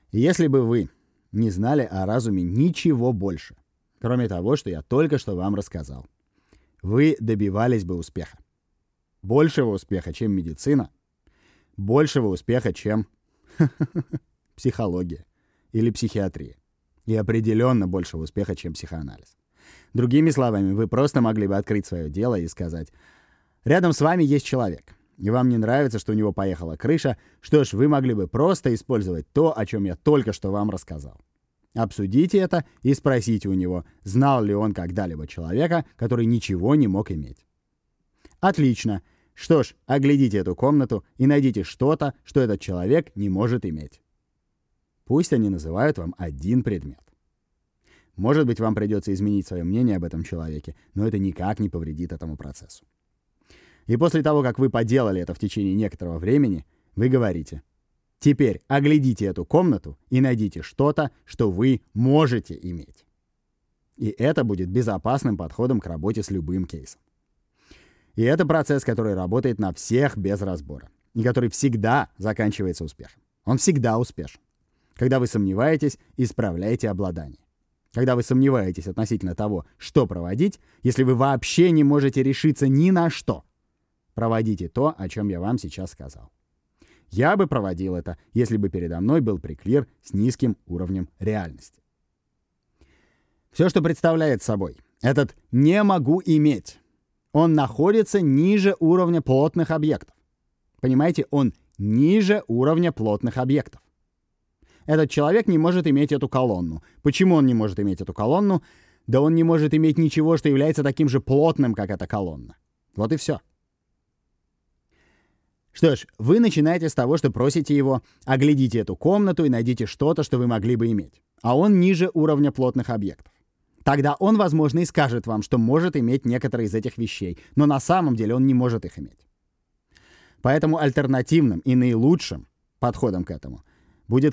Если бы вы не знали о разуме ничего больше, кроме того, что я только что вам рассказал, вы добивались бы успеха. Большего успеха, чем медицина, большего успеха, чем психология или психиатрия. И определенно большего успеха, чем психоанализ. Другими словами, вы просто могли бы открыть свое дело и сказать: рядом с вами есть человек, и вам не нравится, что у него поехала крыша, что ж, вы могли бы просто использовать то, о чем я только что вам рассказал. Обсудите это и спросите у него, знал ли он когда-либо человека, который ничего не мог иметь. Отлично. Что ж, оглядите эту комнату и найдите что-то, что этот человек не может иметь. Пусть они называют вам один предмет. Может быть, вам придется изменить свое мнение об этом человеке, но это никак не повредит этому процессу. И после того, как вы поделали это в течение некоторого времени, вы говорите: теперь оглядите эту комнату и найдите что-то, что вы можете иметь. И это будет безопасным подходом к работе с любым кейсом. И это процесс, который работает на всех без разбора, и который всегда заканчивается успехом. Он всегда успешен. Когда вы сомневаетесь, исправляйте обладание. Когда вы сомневаетесь относительно того, что проводить, если вы вообще не можете решиться ни на что, проводите то, о чем я вам сейчас сказал. Я бы проводил это, если бы передо мной был преклир с низким уровнем реальности. Все, что представляет собой этот «не могу иметь», он находится ниже уровня плотных объектов. Понимаете, он ниже уровня плотных объектов. Этот человек не может иметь эту колонну. Почему он не может иметь эту колонну? Да он не может иметь ничего, что является таким же плотным, как эта колонна. Вот и все. Что ж, вы начинаете с того, что просите его: оглядите эту комнату и найдите что-то, что вы могли бы иметь. А он ниже уровня плотных объектов. Тогда он, возможно, и скажет вам, что может иметь некоторые из этих вещей, но на самом деле он не может их иметь. Поэтому альтернативным и наилучшим подходом к этому будет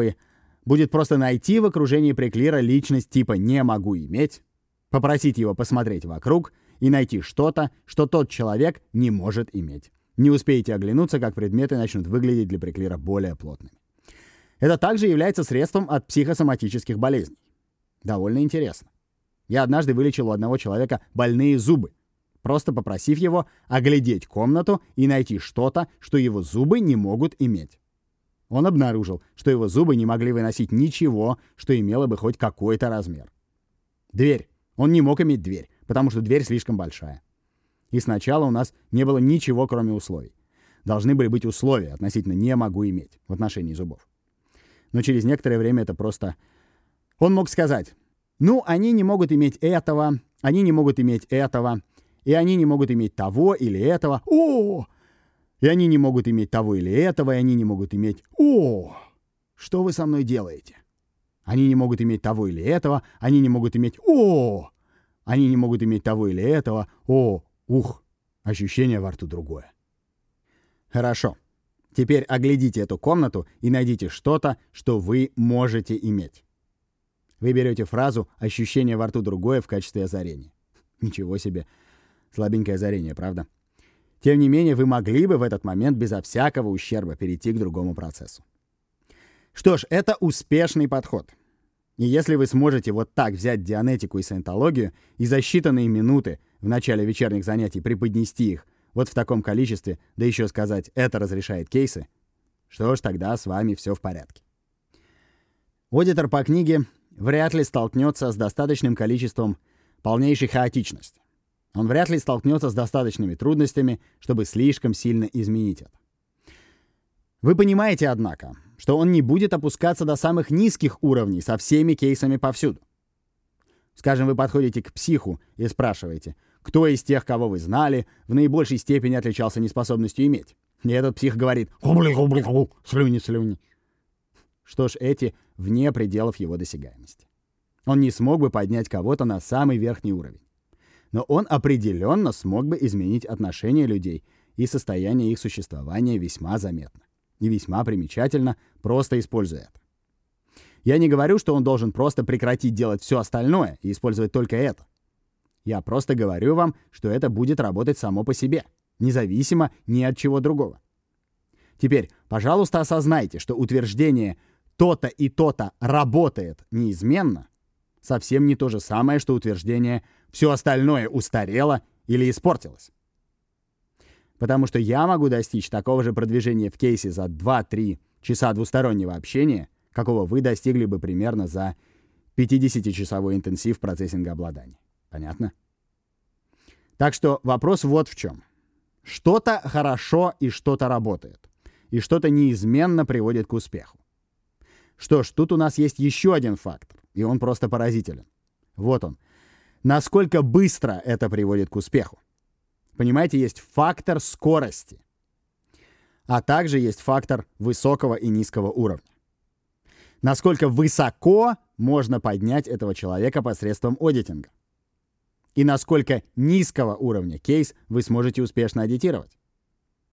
просто найти в окружении преклира личность типа «не могу иметь», попросить его посмотреть вокруг и найти что-то, что тот человек не может иметь. Не успеете оглянуться, как предметы начнут выглядеть для преклира более плотными. Это также является средством от психосоматических болезней. Довольно интересно. Я однажды вылечил у одного человека больные зубы, просто попросив его оглядеть комнату и найти что-то, что его зубы не могут иметь. Он обнаружил, что его зубы не могли выносить ничего, что имело бы хоть какой-то размер. Дверь. Он не мог иметь дверь, потому что дверь слишком большая. И сначала у нас не было ничего, кроме условий. Должны были быть условия относительно «не могу иметь» в отношении зубов. Но через некоторое время это просто... Он мог сказать: ну, они не могут иметь этого, они не могут иметь этого, и они не могут иметь того или этого. О! И они не могут иметь того или этого, и они не могут иметь... О! Что вы со мной делаете? Они не могут иметь того или этого, они не могут иметь... О! Они не могут иметь того или этого. О! Ух! Ощущение во рту другое. Хорошо. Теперь оглядите эту комнату и найдите что-то, что вы можете иметь. Вы берете фразу «ощущение во рту другое» в качестве озарения. Ничего себе. Слабенькое озарение, правда? Тем не менее, вы могли бы в этот момент безо всякого ущерба перейти к другому процессу. Что ж, это успешный подход. И если вы сможете вот так взять дианетику и саентологию и за считанные минуты в начале вечерних занятий преподнести их вот в таком количестве, да еще сказать «это разрешает кейсы», что ж, тогда с вами все в порядке. Аудитор по книге вряд ли столкнется с достаточным количеством полнейшей хаотичности. Он вряд ли столкнется с достаточными трудностями, чтобы слишком сильно изменить это. Вы понимаете, однако, что он не будет опускаться до самых низких уровней со всеми кейсами повсюду. Скажем, вы подходите к психу и спрашиваете, кто из тех, кого вы знали, в наибольшей степени отличался неспособностью иметь. И этот псих говорит «слюни». Что ж, эти вне пределов его досягаемости. Он не смог бы поднять кого-то на самый верхний уровень. Но он определенно смог бы изменить отношение людей и состояние их существования весьма заметно. И весьма примечательно, просто используя это. Я не говорю, что он должен просто прекратить делать все остальное и использовать только это. Я просто говорю вам, что это будет работать само по себе, независимо ни от чего другого. Теперь, пожалуйста, осознайте, что утверждение то-то и то-то работает неизменно, совсем не то же самое, что утверждение «все остальное устарело или испортилось». Потому что я могу достичь такого же продвижения в кейсе за 2-3 часа двустороннего общения, какого вы достигли бы примерно за 50-часовой интенсив процессинга обладания. Понятно? Так что вопрос вот в чем. Что-то хорошо и что-то работает. И что-то неизменно приводит к успеху. Что ж, тут у нас есть еще один фактор, и он просто поразителен. Вот он. Насколько быстро это приводит к успеху. Понимаете, есть фактор скорости, а также есть фактор высокого и низкого уровня. Насколько высоко можно поднять этого человека посредством аудитинга. И насколько низкого уровня кейс вы сможете успешно аудитировать.